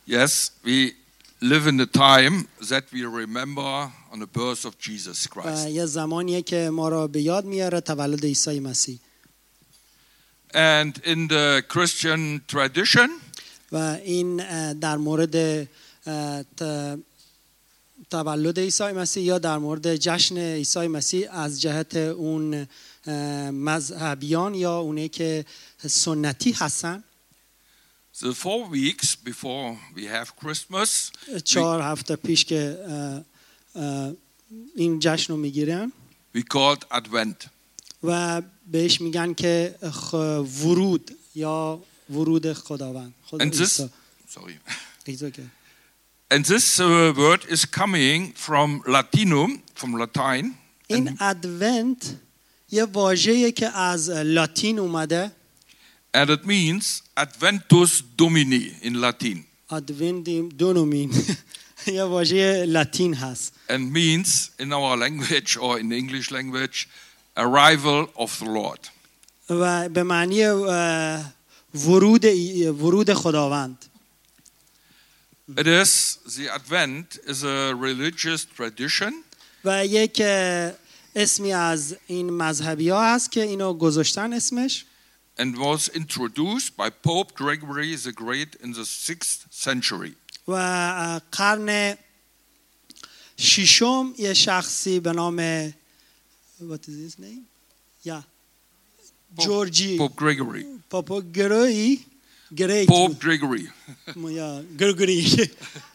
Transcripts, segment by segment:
Yes, we live in the time that we remember on the birth of Jesus Christ. یه زمانیه که ما را به یاد میاره تولد عیسی مسیح. And in the Christian tradition, و این در مورد تولد عیسی مسیح یا در مورد جشن عیسی مسیح از جهت اون مذهبیان یا اونه که سنتی هستن. the 4 weeks before we have Christmas, 4 هفته پیش که این جشن رو میگیرن we called Advent. و بهش میگن که ورود یا ورود خداوند. And this, عیسی. sorry. And this word is coming from Latinum, from Latin. این ادونت یه واژه‌ایه که از لاتین اومده. And it means Adventus Domini in Latin. ادونتیم دونومین یه واژه لاتین هست. And means in our language or in the English language, arrival of the Lord. و به معنی ورود خداوند. It is, the Advent is a religious tradition. و یک اسمی از این مذهبی ها هست که اینو گذاشتن اسمش. And was introduced by Pope Gregory the Great in the 6th century. و قرن ششم یه شخصی به نام what is his name? Yeah. جورجی Pope Gregory. پاپ گروی گریت Pope Gregory. یا گرگری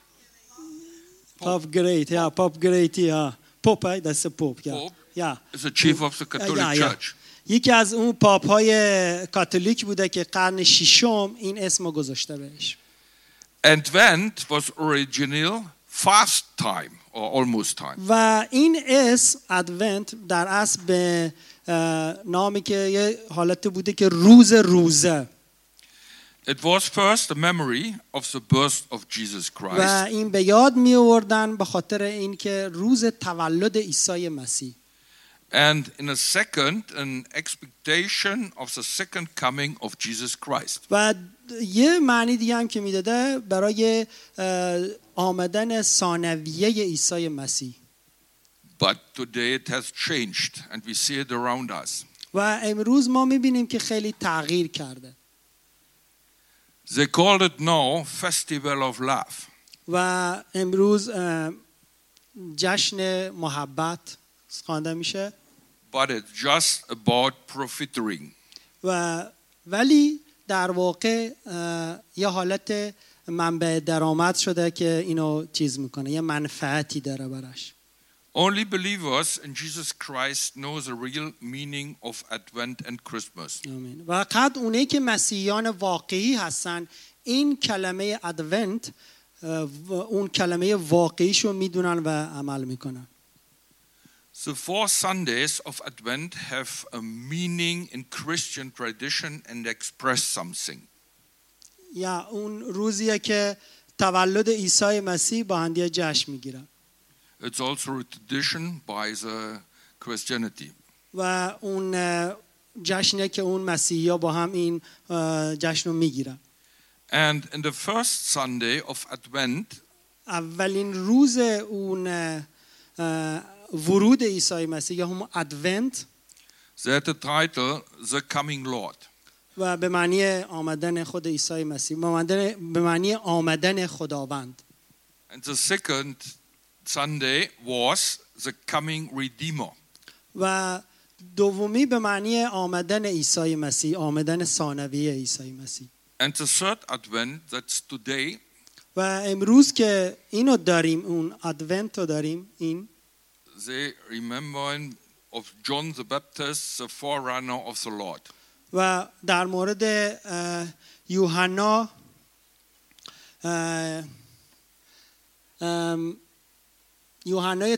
پاپ گریت یا پاپ گریت یا پاپ that's a pope Pope yeah is the chief of the Catholic Church. یکی از اون پاپ های کاتولیک بوده که قرن ششم این اسمو گذاشته بهش. Advent was original fast time or almost time. و این اسم ادونت در اصل به نامی که یه حالت بوده که روزه. It was first the memory of the birth of Jesus و Christ. این به یاد می آوردن به خاطر این که روز تولد عیسی مسیح. And in a second, an expectation of the second coming of Jesus Christ. و یه معنی دیگه هم که میداده برای آمدن ثانویه عیسی مسیح. But today it has changed and we see it around us. و امروز ما میبینیم که خیلی تغییر کرده. They call it now Festival of Love. و امروز جشن محبت خوانده میشه. But it's just about profiteering. و ولی در واقع یه حالت منبع درآمد شده که اینو چیز میکنه، یه منفعتی داره براش. Only believers in Jesus Christ know the real meaning of Advent and Christmas. آمین. و فقط اونایی که مسیحیان واقعی هستن این کلمه ادونت اون کلمه واقعیشو میدونن و عمل میکنن. The 4 Sundays of Advent have a meaning in Christian tradition and express something. یا اون روزیه که تولد عیسی مسیح با هم جشن میگیرن. It's also a tradition by the Christianity. و اون جشنیه که اون مسیحی‌ها با هم این جشن رو میگیرن. And in the first Sunday of Advent, اولین روز اون ورود عیسی مسیح یا هم ادونت they had the title The Coming Lord. و به معنی آمدن خود عیسی مسیح، به معنی آمدن خداوند. And the second Sunday was The Coming Redeemer. و دومی به معنی آمدن عیسی مسیح، آمدن ثانویه عیسی مسیح. And the third Advent, that's today, و امروز که اینو داریم، اون ادونت رو داریم، این they remembering of John the Baptist, the forerunner of the Lord. و در مورد یوحنا یوحنای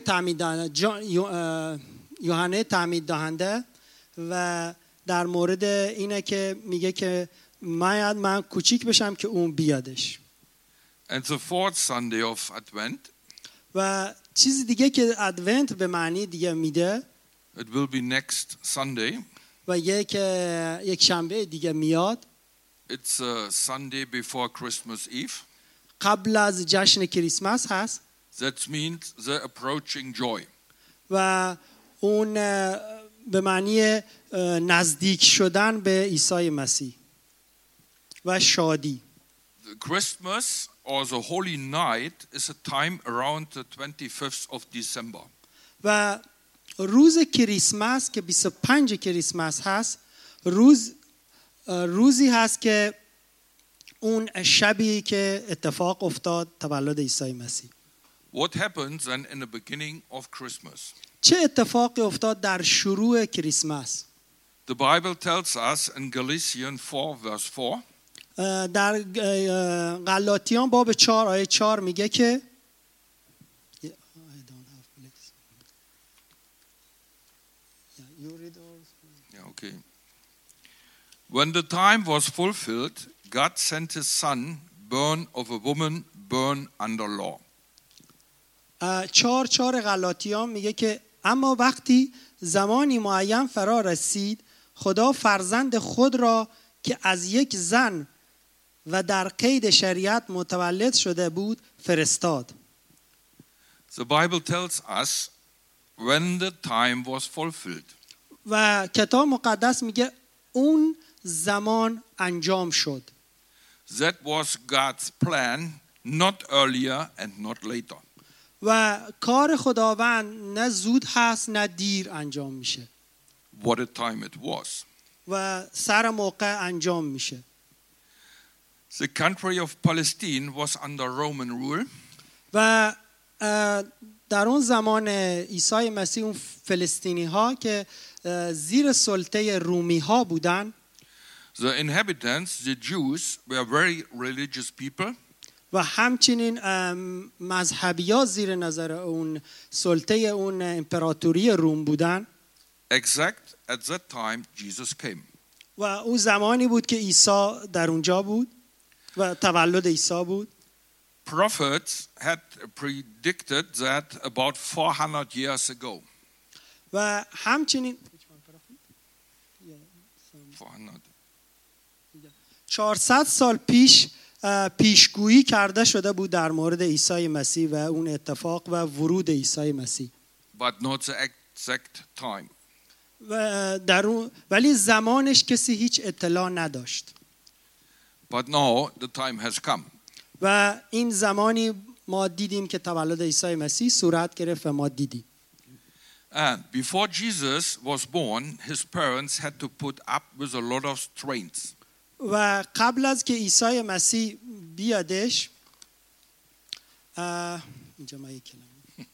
تعمید دهنده و در مورد اینه که میگه که من کوچیک بشم که اون بیادش. And the fourth Sunday of Advent, و چیز دیگه که ادونت به معنی دیگه میده، it will be next Sunday. و یک شنبه دیگه میاد. It's a Sunday before Christmas Eve. قبل از جشن کریسمس هست That means the approaching joy. و اون به معنی نزدیک شدن به عیسی مسیح و شادی. The Christmas or the Holy Night is a time around the 25th of December. و روز کریسمس که 25 کریسمس هست روزی هست که اون شبی که اتفاق افتاد تولد عیسی مسیح. What happens then in the beginning of Christmas? چه اتفاقی افتاد در شروع کریسمس؟ The Bible tells us in Galatians 4 verse 4. در غلاطیان باب 4 آیه 4 میگه که Okay. When the time was fulfilled, God sent his son, born of a woman, born under law. 4 غلاطیان میگه که اما وقتی زمانی معین فرا رسید خدا فرزند خود را که از یک زن و در قید شریعت متولد شده بود فرستاد. The Bible tells us when the time was fulfilled. و کتاب مقدس میگه اون زمان انجام شد. That was God's plan, not earlier and not later. و کار خداوند نه زود هست نه دیر انجام میشه. What a time it was. و سر موقع انجام میشه. The country of Palestine was under Roman rule. و در اون زمان عیسی مسیح اون فلسطینی ها که زیر سلطه رومی ها بودن. The inhabitants, the Jews, were very religious people. و همچنین مذهبی ها زیر نظر اون سلطه اون امپراتوری روم بودن. Exact at that time Jesus came. و اون زمانی بود که عیسی در اونجا بود و تولد عیسی بود. Prophets had predicted that about 400 years ago. و همچنین 400 سال پیش پیشگویی کرده شده بود در مورد عیسی مسیح و اون اتفاق و ورود عیسی مسیح. But not the exact time. و در اون ولی زمانش کسی هیچ اطلاع نداشت. But now the time has come. و این زمانی ما دیدیم که تولد عیسی مسیح صورت گرفت و ما دیدیم. And before Jesus was born, his parents had to put up with a lot of strains. و قبل از که عیسی مسیح بیادش اینجا ما یک کلمه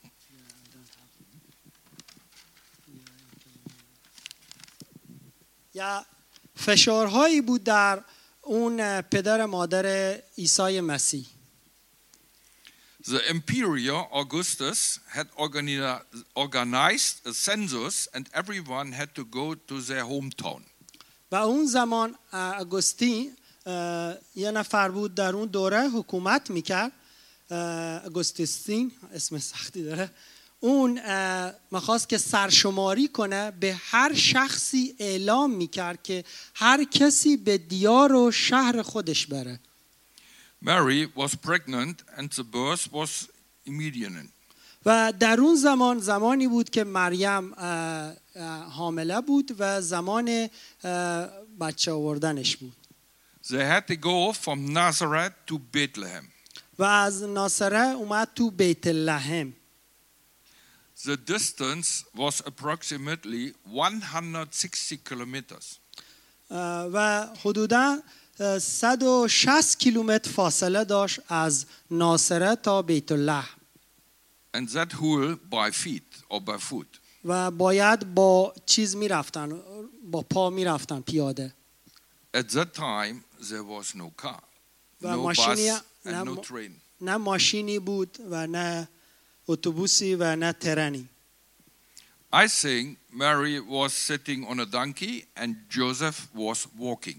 یا فشارهایی بود در اون پدر مادر عیسی مسیح. The Emperor Augustus had organized a census and everyone had to go to their hometown. و اون زمان اگوستین یه نفر بود در اون دوره حکومت میکرد. اگوستین اسم سختی داره. اون میخواست که سرشماری کنه به هر شخصی اعلام میکرد که هر کسی به دیار و شهر خودش بره. Mary was pregnant and the birth was immediate. و در اون زمانی بود که مریم حامله بود و زمان بچه آوردنش بود. They had to go from Nazareth to Bethlehem. و از ناصره اومد تو بیت لحم. The distance was approximately 160 kilometers. و حدوداً 160 کیلومتر فاصله داشت از ناصره تا بیت لحم. And that whole by feet or by foot. و باید با چیز میرفتن، با پا میرفتن پیاده. At that time there was no car, no bus and no train. نه ماشینی بود و نه اتوبوسی و نه ترنی. I think Mary was sitting on a donkey and Joseph was walking.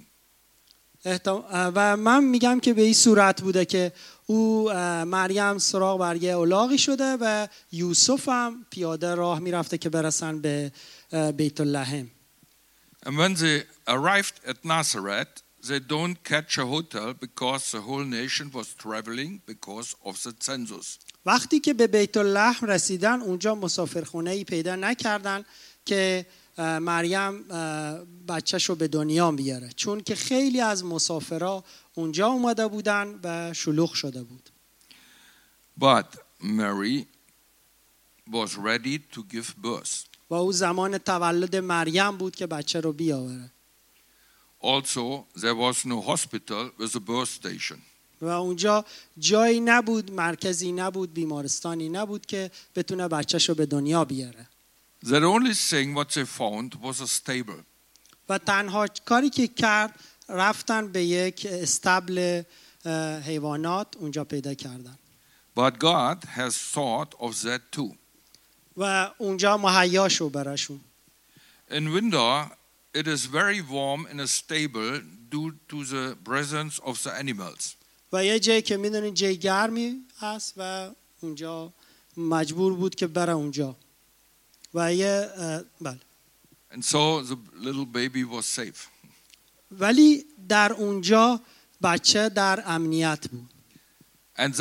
و من میگم که به این صورت بوده که او مریم سراغ بر یه الاغی شده و یوسف هم پیاده راه میرفته که برسن به بیت لحم. And when they arrived at Nazareth, they don't catch a hotel because the whole nation was traveling because of the census. وقتی که به بیت لحم رسیدن اونجا مسافرخونه‌ای پیدا نکردن که مریم بچه‌شو به دنیا بیاره، چون که خیلی از مسافرها اونجا اومده بودن و شلوغ شده بود. But Mary was ready to give birth. و او زمان تولد مریم بود که بچه رو بیاوره. Also, there was no hospital with a birth station. و اونجا جایی نبود، مرکزی نبود، بیمارستانی نبود که بتونه بچه‌شو به دنیا بیاره. The only thing what they found was a stable. و تنها کاری که کرد رفتن به یک استبل حیوانات اونجا پیدا کردن. But God has thought of that too. و اونجا مهیا شو براشون. In winter, it is very warm in a stable due to the presence of the animals. و یه جایی که میدونین جای گرمی هست و اونجا مجبور بود که بره اونجا. و یه بله. And so the little baby was safe. ولی در اونجا بچه در امنیت بود. And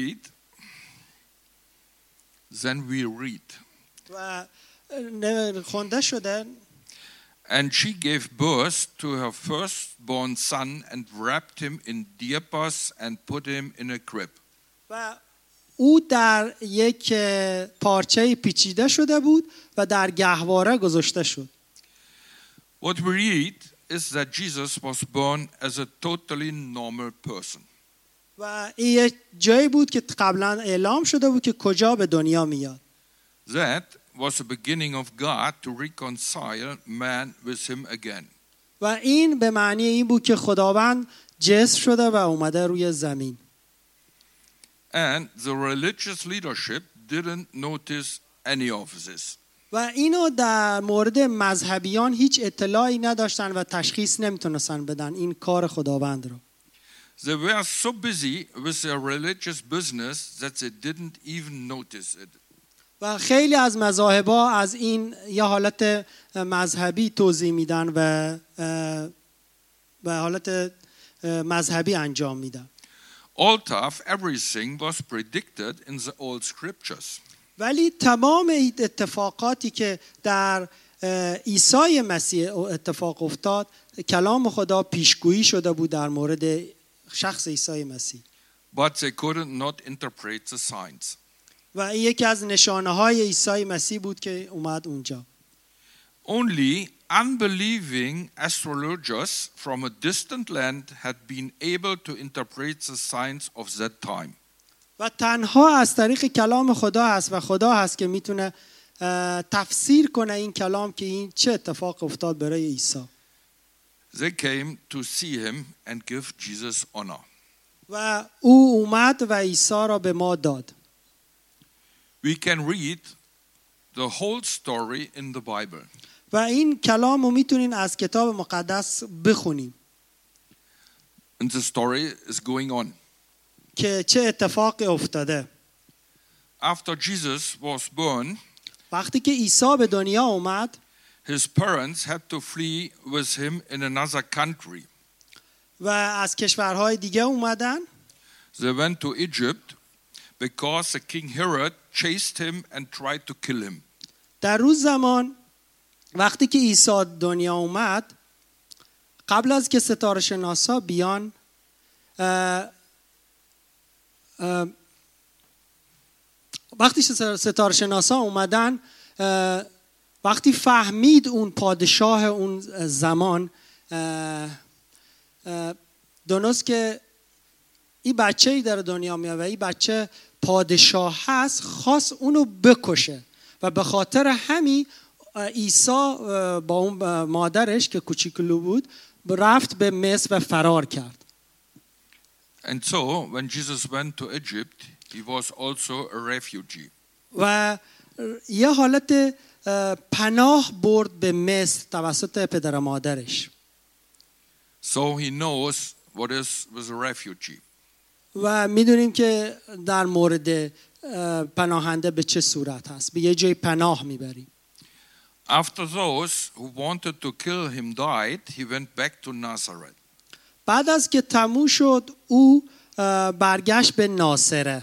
then we read. و خونده شده. And she gave birth to her firstborn son and wrapped him in diapers and put him in a crib. و او در یک پارچه پیچیده شده بود و در گهواره گذاشته شد. What we read is that Jesus was born as a totally normal person. و این جایی بود که قبلا اعلام شده بود که کجا به دنیا میاد. That was the beginning of God to reconcile man with him again. و این به معنی این بود که خداوند جسم شده و اومده روی زمین. And the religious leadership didn't notice any of this. و اینو در مورد مذهبیان هیچ اطلاعی نداشتن و تشخیص نمیتونستن بدن این کار خداوند رو. They were so busy with their religious business that they didn't even notice it. و خیلی از مذاهب‌ها از این یه حالت مذهبی توضیح میدن و حالت مذهبی انجام میدن. All tough, everything was predicted in the old scriptures. ولی تمام اتفاقاتی که در عیسی مسیح اتفاق افتاد کلام خدا پیشگویی شده بود در مورد شخص عیسی مسیح. But they couldn't not interpret the signs. و این یکی از نشانه‌های عیسی مسیح بود که اومد اونجا. Only unbelieving astrologers from a distant land had been able to interpret the signs of that time. و تنها از طریق کلام خدا هست و خدا هست که میتونه تفسیر کنه این کلام که این چه اتفاق افتاد برای عیسی. They came to see him and give Jesus honor. و او اومد و عیسی را به ما داد. We can read the whole story in the Bible. و این کلام رو میتونین از کتاب مقدس بخونیم. And the story is going on. که چه اتفاقی افتاده. After Jesus was born, وقتی که عیسی به دنیا اومد، his parents had to flee with him in another country. و از کشورهای دیگه اومدن. They went to Egypt because the king Herod chased him and tried to kill him. در روز زمان وقتی که عیسی دنیا اومد، قبل از که ستاره شناسا بیان، وقتی ستاره شناسا اومدن، وقتی فهمید اون پادشاه اون زمان دونست که این بچه‌ای در دنیا میاد و این بچه پادشاه هست، خواست اونو بکشه و به خاطر همین عیسی با اون مادرش که کوچیکلو بود رفت به مصر و فرار کرد. And so when Jesus went to Egypt, he was also a refugee. و یه حالت پناه برد به مصر توسط پدر و مادرش. So he knows what is with a refugee. و میدونیم که در مورد پناهنده به چه صورت هست. به یه جای پناه میبریم. After those who wanted to kill him died, he went back to Nazareth. بعد از که تموم شد او برگشت به ناصره.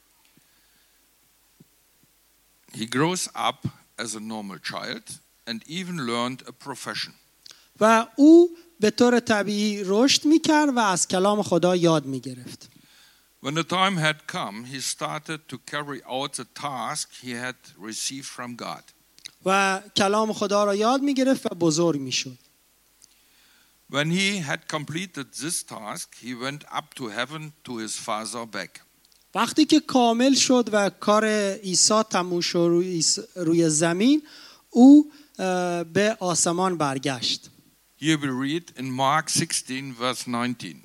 He grows up as a normal child and even learned a profession. و او به طور طبیعی رشد میکرد و از کلام خدا یاد میگرفت. When the time had come, he started to carry out the task he had received from God. و کلام خدا را یاد میگرفت و بزرگ میشد. When he had completed this task, he went up to heaven to his father back. وقتی که کامل شد و کار عیسی تموم شد روی زمین، او به آسمان برگشت. Here we read in Mark 16 verse 19.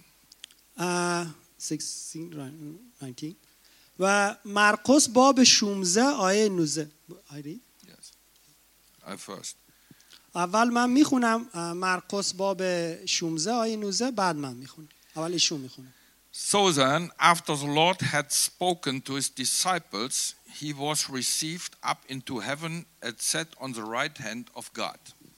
19 و مرقس باب 16 آیه 19. Yes. I first. اول من میخونم مرقس باب 16 آیه 19، بعد من میخونم. اول ایشون میخونه. So then, after the Lord had spoken to his disciples, he was received up into heaven and sat on the right hand of God.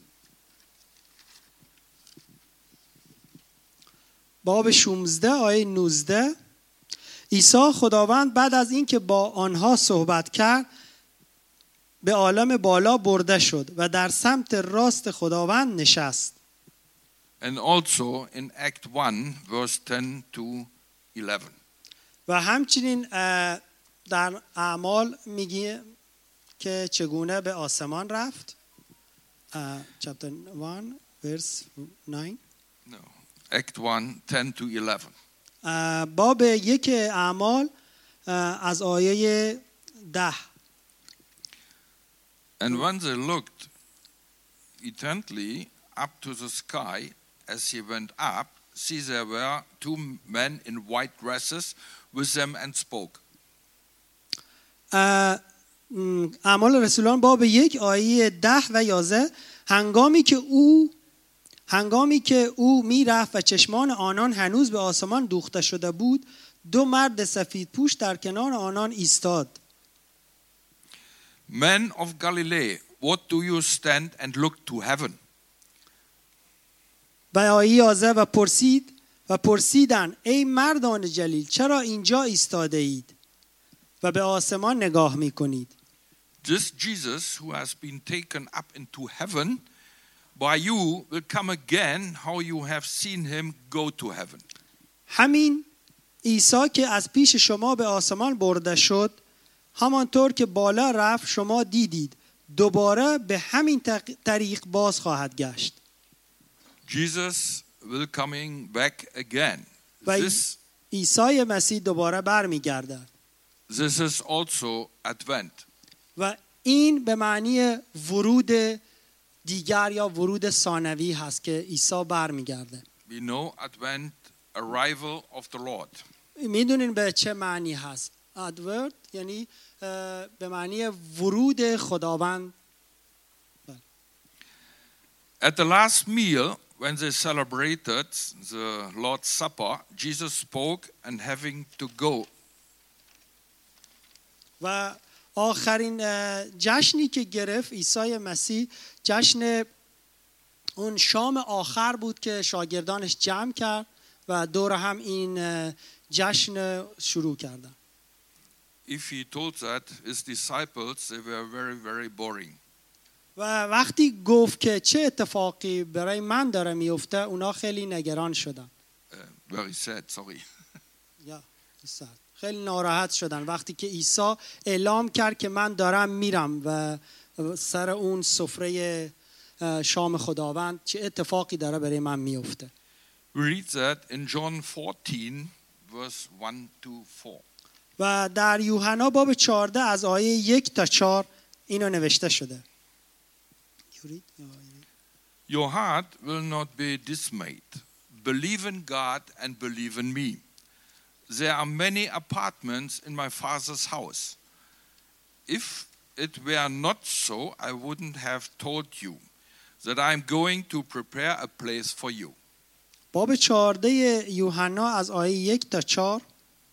باب 16 آیه 19. عیسی خداوند بعد از اینکه با آنها صحبت کرد به عالم بالا برده شد و در سمت راست خداوند نشست. And also in Act 1 verse 10 to 11. و همچنین در اعمال میگه که چگونه به آسمان رفت. chapter 1 verse 9. No. Act 1 10 to 11. باب 1 اعمال از آیه 10. And when they looked intently up to the sky as he went up, see there were two men in white dresses with them and spoke. اعمال رسولان باب 1 آیه 10 و 11. هنگامی که او میرفت و چشمان آنان هنوز به آسمان دوخته شده بود، دو مرد سفید پوش در کنار آنان ایستاد. Men of Galilee, what do you stand and look to heaven? و آیه 11 و پرسیدن ای مردان جلیل چرا اینجا ایستاده اید و به آسمان نگاه میکنید؟ This Jesus who has been taken up into heaven by you will come again how you have seen him go to heaven. همین عیسی که از پیش شما به آسمان برده شد، همانطور که بالا رفت شما دیدید، دوباره به همین طریق باز خواهد گشت. Jesus will coming back again. و عیسی مسیح دوباره برمیگردد. This is also Advent. و این به معنی ورود دیگر یا ورود ثانوی هست که عیسی برمیگرده. We know Advent, arrival of the Lord. میدونین به چه معنی هست؟ Advent یعنی به معنی ورود خداوند. At the last meal, when they celebrated the Lord's Supper, Jesus spoke and having to go. و آخرین جشنی که گرفت عیسی مسیح جشن اون شام آخر بود که شاگردانش جمع کرد و دور هم این جشن شروع کردن. If he told that his disciples, they were very, very boring. و وقتی گفت که چه اتفاقی برای من داره میفته، اونا خیلی نگران شدن. Very sad, sorry. خیلی ناراحت شدن وقتی که عیسی اعلام کرد که من دارم میرم و سر اون سفره شام خداوند چه اتفاقی داره برای من میفته. We read that in John 14, verse 1 to 4. و در یوحنا باب 14 از آیه 1 تا 4 اینو نوشته شده. Your heart will not be dismayed. Believe in God and believe in me. There are many apartments in my Father's house. If it were not so, I wouldn't have told you that I am going to prepare a place for you. باب 14 یوحنا از آیه 1 تا 4.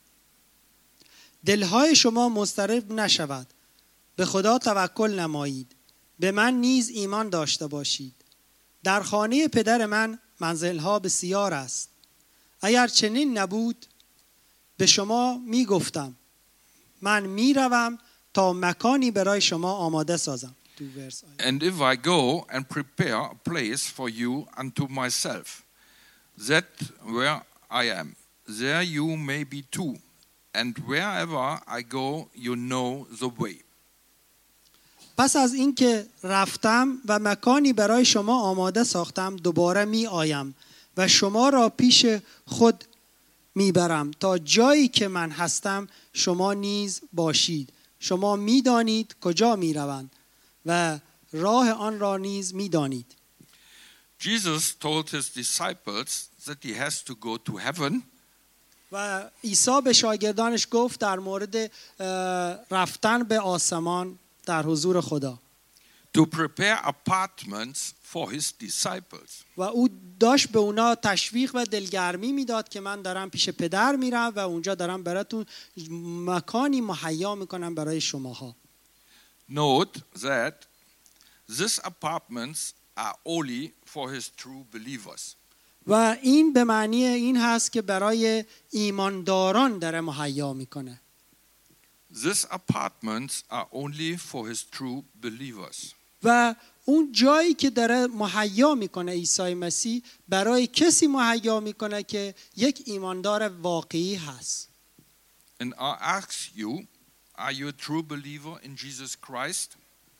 دلهای شما مضطرب نشود. به خدا توکل نمایید. به من نیز ایمان داشته باشید. در خانه پدر من منزلها بسیار است. اگر چنین نبود به شما میگفتم من میروم تا مکانی برای شما آماده سازم. And if I go and prepare a place for you unto myself, that where I am, there you may be too. And wherever I go, you know the way. پس از اینکه رفتم و مکانی برای شما آماده ساختم دوباره می آیم و شما را پیش خود می برم تا جایی که من هستم شما نیز باشید. شما می دانید کجا می روند و راه آن را نیز می دانید. Jesus told his disciples that he has to go to heaven. و عیسی به شاگردانش گفت در مورد رفتن به آسمان در حضور خدا. To prepare apartments for his disciples. و او داشت به اونا تشویق و دلگرمی میداد که من دارم پیش پدر میرم و اونجا دارم براتون مکانی مهیا میکنم برای شماها. Note that these apartments are only for his true believers. و این به معنی این هست که برای ایمانداران داره مهیا میکنه. These apartments are only for his true believers. و اون جایی که داره مهیا میکنه عیسی مسیح برای کسی مهیا میکنه که یک ایماندار واقعی هست. And I ask you, are you a true believer in Jesus Christ?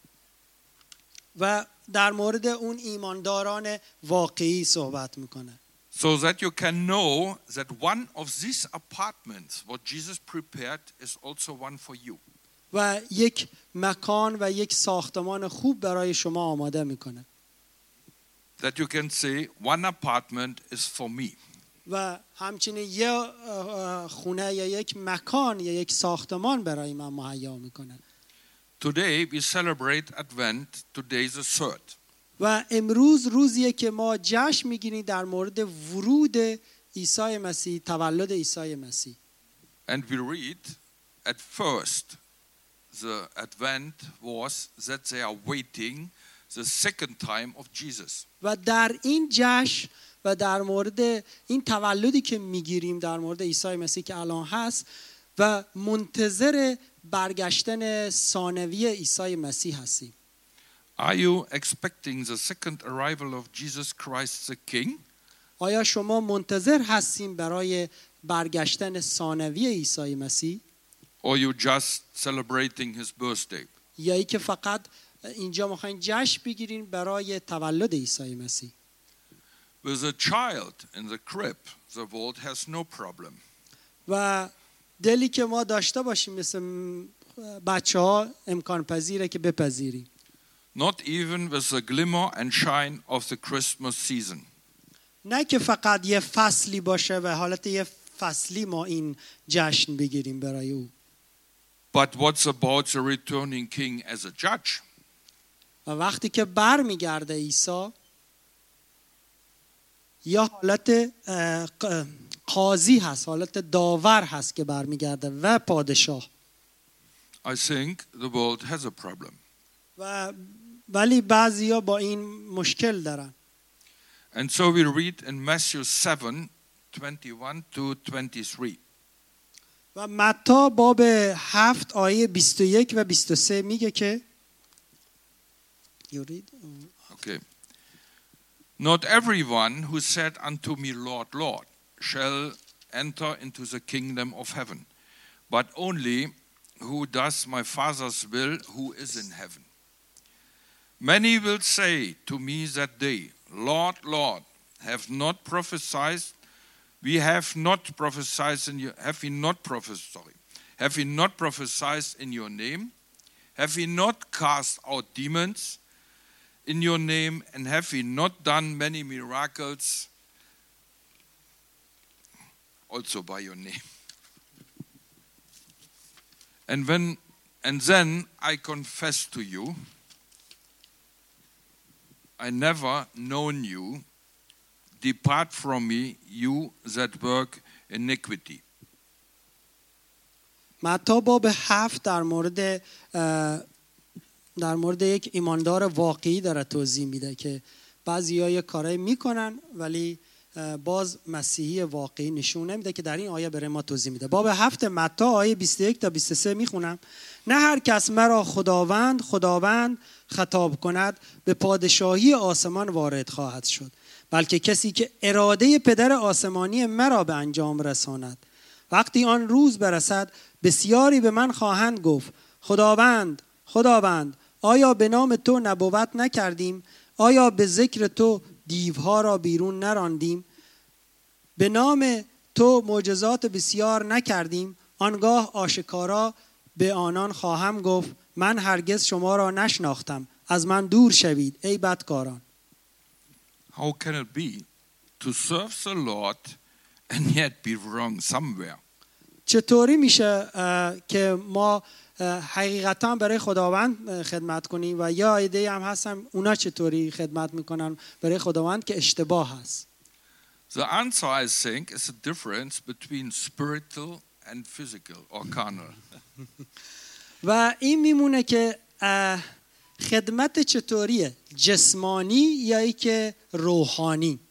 و در مورد اون ایمانداران واقعی صحبت میکنه. So that you can know that one of these apartments, what Jesus prepared, is also one for you. و یک مکان و یک ساختمان خوب برای شما آماده میکنه. That you can say, one apartment is for me. و همچنین یه خونه یا یک مکان یا یک ساختمان برای من مهیا میکنه. Today we celebrate Advent. Today is the 3rd. و امروز روزیه که ما جشن میگیریم در مورد ورود عیسی مسیح، تولد عیسی مسیح. And we read at first the Advent was that they are waiting the second time of Jesus. و در این جشن و در مورد این تولدی که میگیریم در مورد عیسی مسیح که الان هست و منتظر برگشتن ثانوی عیسی مسیح هستیم. Are you expecting the second arrival of Jesus Christ the King? آیا شما منتظر هستیم برای برگشتن ثانوی عیسی مسیح؟ Or you just celebrating his birthday? یا ای که فقط اینجا میخواین جشن بگیرین برای تولد عیسی مسیح؟ With a child in the crib, the world has no problem. و دلی که ما داشته باشیم مثل بچه ها امکان پذیره که بپذیریم. Not even with the glimmer and shine of the Christmas season. نه که فقط یه فصلی باشه و حالت یه فصلی ما این جشن بگیریم برای او. But what's about the returning king as a judge? و وقتی که بر میگرده عیسی یا حالت قاضی هست، حالت داور هست که بر میگرده و پادشاه. I think the world has a problem. ولی بعضیا با این مشکل دارن. And so we read in Matthew 7:21 to 23. و متی باب 7 آیه 21 و 23 میگه که Okay. Not everyone who said unto me, Lord, Lord, shall enter into the kingdom of heaven, but only who does my Father's will who is in heaven. Many will say to me that day, Lord, Lord, have we not prophesied in your name? Have we not cast out demons in your name, and have we not done many miracles also by your name? And then I confess to you, I never known you. Depart from me, you that work iniquity. متی باب 7 در مورد یک ایماندار واقعی داره توضیح میده که بعضی‌ها یه کارایی میکنن ولی باز مسیحی واقعی نشون نمیده که در این آیه برای ما توضیح میده. باب 7 متی آیه 21 تا 23 میخونم. نه هر کس مرا خداوند خطاب کند به پادشاهی آسمان وارد خواهد شد، بلکه کسی که اراده پدر آسمانی مرا به انجام رساند. وقتی آن روز برسد بسیاری به من خواهند گفت خداوند آیا به نام تو نبوت نکردیم؟ آیا به ذکر تو دیوها را بیرون نراندیم؟ به نام تو معجزات بسیار نکردیم؟ آنگاه آشکارا به آنان خواهم گفت من هرگز شما را نشناختم، از من دور شوید ای بدکاران. How can it be to serve the Lord and yet be wrong somewhere? چطوری میشه که ما حقیقتا برای خداوند خدمت کنیم و یا ایده هم هستن اونا چطوری خدمت میکنن برای خداوند که اشتباه هست؟ The answer, I think, is the difference between spiritual and physical or carnal. و این میمونه که خدمت چطوریه، جسمانی یا ای که روحانی؟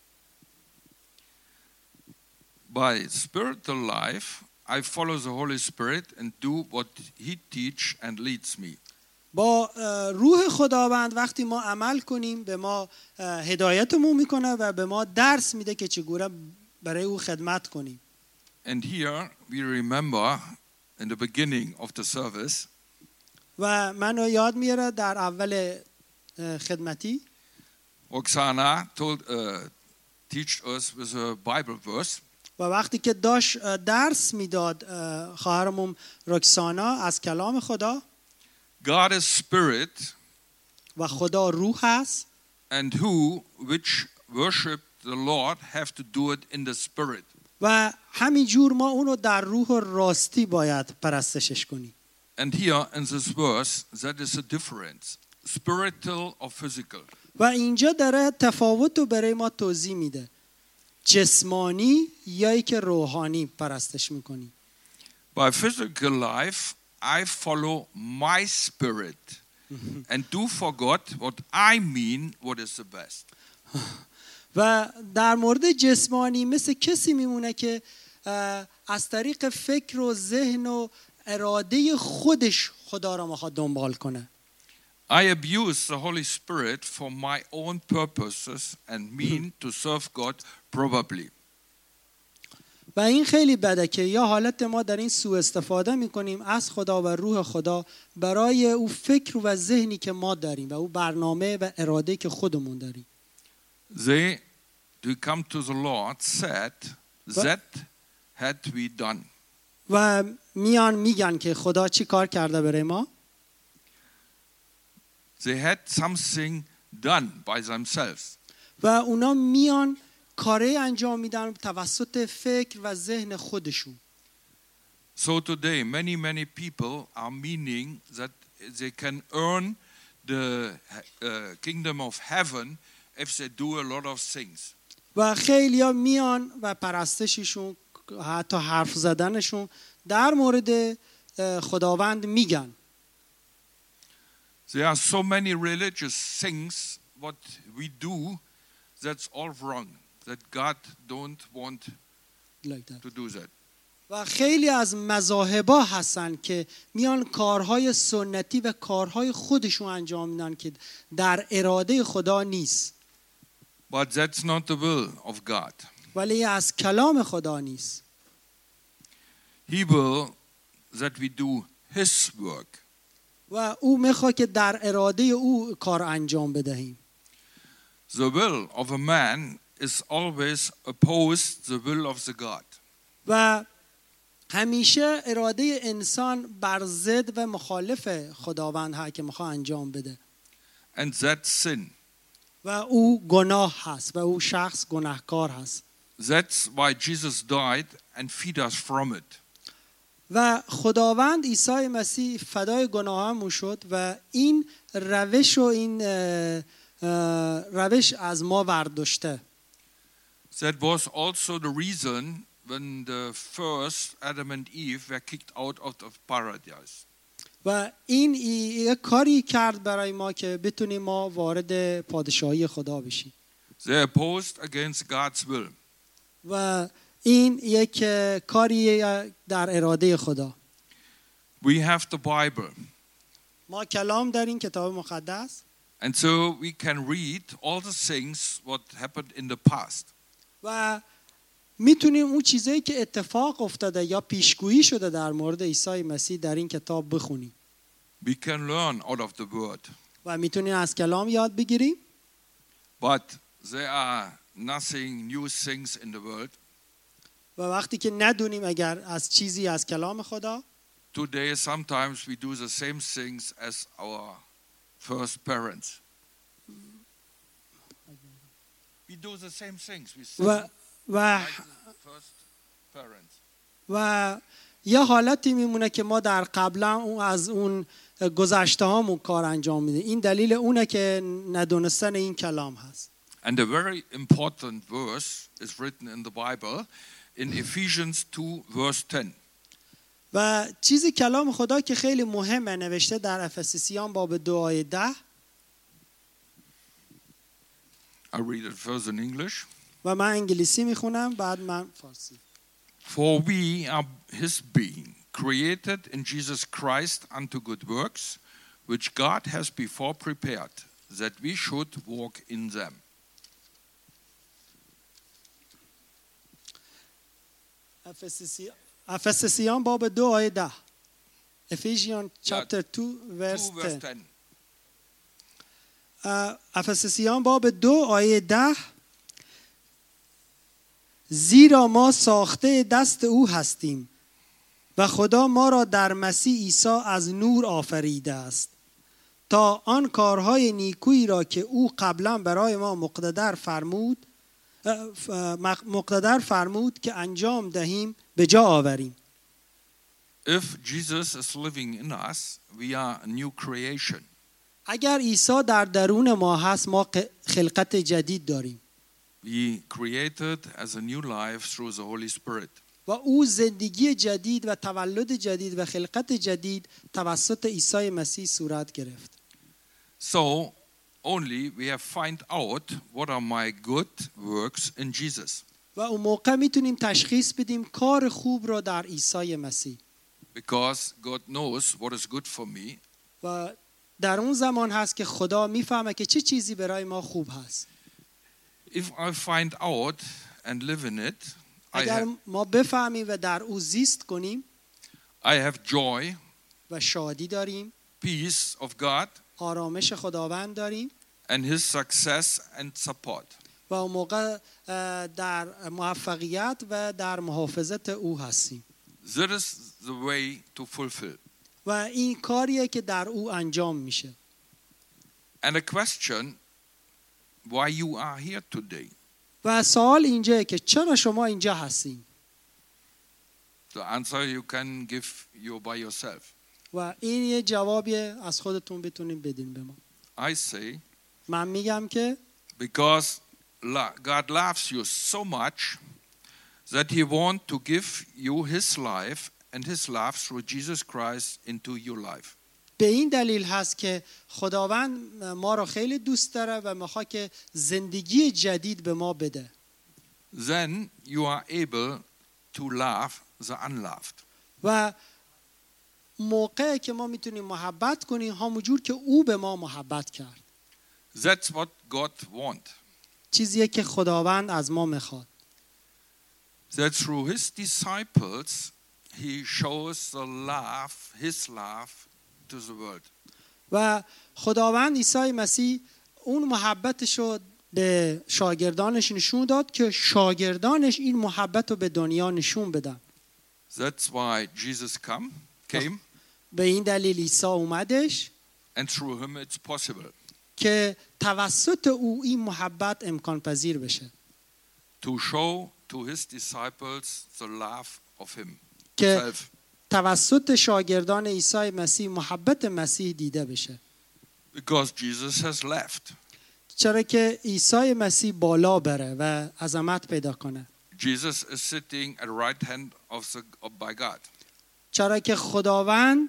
By spiritual life, I follow the Holy Spirit and do what He teach and leads me. با روح خداوند وقتی ما عمل کنیم به ما هدایتمون میکنه و به ما درس میده که چگونه برای او خدمت کنیم. And here we remember in the beginning of the service, و منو یاد میاره در اول خدمتی Roxana teached us with a Bible verse. و وقتی که داشت درس میداد خواهرمون رکسانا از کلام خدا، God is spirit, و خدا روح هست and who which worship the Lord have to do it in the spirit. و همینجور ما اونو در روح و راستی باید پرستشش کنیم. And here in this verse, that is the difference, spiritual or physical. و اینجا داره تفاوت رو برای ما توضیح میده، جسمانی یا ای که روحانی پرستش میکنیم. By physical life, I follow my spirit and do for God what I mean, what is the best. و در مورد جسمانی مثل کسی میمونه که از طریق فکر و ذهن و اراده خودش خدا را میخواد دنبال کنه. I abuse the Holy Spirit for my own purposes and mean to serve God probably. و این خیلی بده که یا حالت ما در این سوء استفاده میکنیم از خدا و روح خدا برای او فکر و ذهنی که ما داریم و او برنامه و اراده که خودمون داریم. They to come to the Lord said that had we done. و میگن که خدا چی کار کرده برای ما؟ They had something done by themselves. و اونا کاری انجام میدن توسط فکر و ذهن خودشون. So today many people are meaning that they can earn the kingdom of heaven if they do a lot of things. و خیلیا میان و پرستششون حتی حرف زدنشون در مورد خداوند میگن. There are so many religious things what we do that's all wrong, that God don't want to do that. و خیلی از مذاهبا هستن که میان کارهای سنتی و کارهای خودشون انجام میدن که در اراده خدا نیست. But that's not the will of God. ولی از کلام خدا نیست. He will that we do His work. و او میخواد که در اراده او کار انجام بدهیم. The will of a man is always opposed the will of the God. و همیشه اراده انسان بر ضد و مخالف خداوند ها که میخواد انجام بده. And that's sin. و او گناه هست و او شخص گناهکار هست. That's why Jesus died and freed us from it. و خداوند عیسی مسیح فدای گناهامون شد و این روش و این روش از ما برداشته. That was also the reason when the first Adam and Eve were kicked out of paradise. و این یک کاری کرد برای ما که بتونیم ما وارد پادشاهی خدا بشیم. They opposed against God's will. و این یک کاری در اراده خدا. We have the Bible. ما کلام داریم، کتاب مقدس. And so we can read all the things what happened in the past. و میتونیم اون چیزایی که اتفاق افتاده یا پیشگویی شده در مورد عیسی مسیح در این کتاب بخونیم. We can learn out of the word. و میتونیم از کلام یاد بگیریم. But there are nothing new things in the world. و وقتی که ندونیم اگر از چیزی از کلام خدا، Today sometimes we do the same things as our first parents. We do the same things. We think و like the first parents. و یه حالتی میمونه که ما در قبلا از اون گذشته هامون کار انجام میدیم. این دلیل اونه که ندونستن این کلام هست. And a very important verse is written in the Bible in Ephesians 2 verse 10. و چیزی کلام خدا که خیلی مهمه نوشته در افسوسیان باب 2 آیه 10. I read it first in English. و من انگلیسی میخونم بعد من فارسی. For we are his being, created in Jesus Christ unto good works, which God has before prepared, that we should walk in them. افسوسیان باب 2 آیه 10. Ephesians chapter 2 verse 10. افسوسیان باب 2 آیه 10. زیرا ما ساخته دست او هستیم و خدا ما را در مسیح عیسی از نور آفریده است تا آن کارهای نیکویی را که او قبلا برای ما مقتدر فرمود که انجام دهیم به جا آوریم. If Jesus is living in us, we are a new creation. اگر عیسی در درون ما هست ما خلقت جدید داریم. We created as a new life through the Holy Spirit. و او زندگی جدید و تولد جدید و خلقت جدید توسط عیسی مسیح صورت گرفت. So only we have find out what are my good works in Jesus. و اون موقع میتونیم تشخیص بدیم کار خوب را در عیسی مسیح. Because God knows what is good for me. و در اون زمان هست که خدا میفهمه که چه چیزی برای ما خوب هست. If I find out and live in it, اگر ما بفهمیم و در او زیست کنیم، I have joy, و شادی داریم، peace of God, آرامش خداوند داریم، and His success and support. و اون موقع در موفقیت و در محافظت او هستیم. That is the way to fulfill. و این کاریه که در او انجام میشه. And a question, why you are here today? و سوال اینجاست که چرا شما اینجا هستین؟ The answer you can give you by yourself. و این یه جوابی از خودتون بتونین بدین به ما. I say, من میگم که because God loves you so much that He want to give you His life and His love through Jesus Christ into your life. به این dلیل هست که خداوند ما رو خیلی دوست داره و میخواد که زندگی جدید به ما بده. Then you are able to love the unloved. و موقعی که ما میتونیم محبت کنیم همونجور که او به ما محبت کرد. That's what God want. چیزیه که خداوند از ما میخواد. That through His disciples He shows the love, His love to the world. و خداوند عیسی مسیح اون محبتش رو به شاگردانش نشون داد که شاگردانش این محبت رو به دنیا نشون بدن. That's why Jesus came. به این دلیل عیسی اومدش. And through Him it's possible. که توسط او این محبت امکان پذیر بشه. To show to His disciples the love of Him. که توسط شاگردان عیسی مسیح محبت مسیح دیده بشه. Because Jesus has left. چرا که عیسی مسیح بالا بره و عظمت پیدا کنه. Jesus is sitting at the right hand by God. چرا که خداوند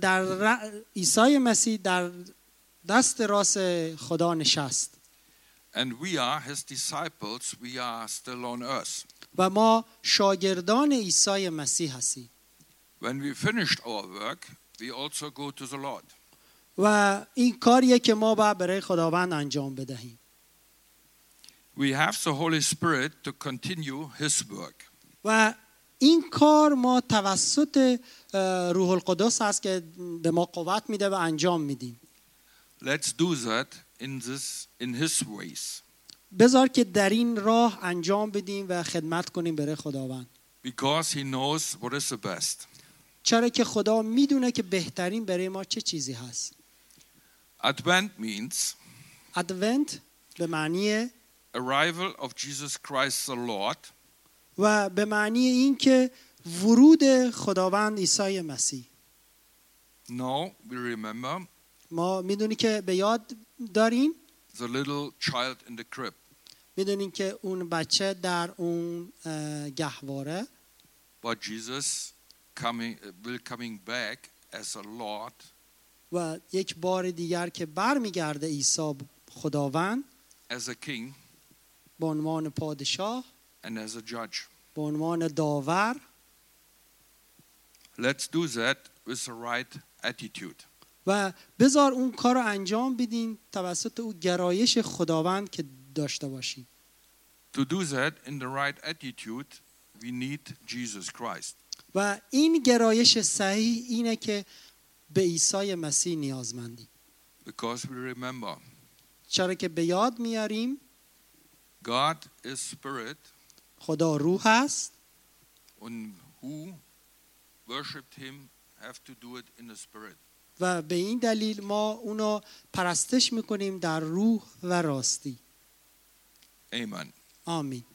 در عیسی مسیح در دست راست خدا نشست. And we are his disciples. We are still on earth. و ما شاگردان عیسی مسیح هستیم. When we finished our work, we also go to the Lord. و این کاریه که ما باید برای خداوند انجام بدهیم. We have the Holy Spirit to continue his work. و این کار ما توسط روح القدس هست که به ما قوت میده و انجام میدیم. Let's do that in his ways. بذار که در این راه انجام بدیم و خدمت کنیم برای خداوند. Because he knows what is the best. چرا که خدا میدونه که بهترین برای ما چه چیزی هست. Advent means ادونت به معنی arrival of Jesus Christ the Lord. و به معنی این که ورود خداوند عیسی مسیح. Now we remember ما میدونی که به یاد داریم the little child in the crib. میدونیم که اون بچه در اون گهواره But Jesus coming back as a Lord و یک بار دیگر که برمیگرده عیسی خداوند as a king به عنوان پادشاه and as a judge. به عنوان داور. Let's do that with the right attitude. و بذار اون کار رو انجام بدیم توسط اون گرایش خداوند که داشته باشیم. To do that in the right attitude, we need Jesus Christ. و این گرایش صحیح اینه که به عیسی مسیح نیازمندیم. Because we remember چرا که به یاد میاریم God is spirit, خدا روح است and who worshipped him have to do it in the spirit. و به این دلیل ما اونو پرستش میکنیم در روح و راستی. Amen. آمین.